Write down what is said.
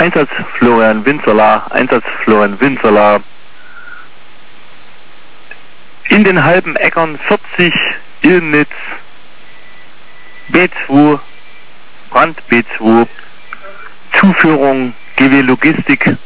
Einsatz Florian Winzerla, Einsatz Florian Winzerla. In den halben Äckern 40, Ilmnitz, B2, Brand B2, Zuführung GW Logistik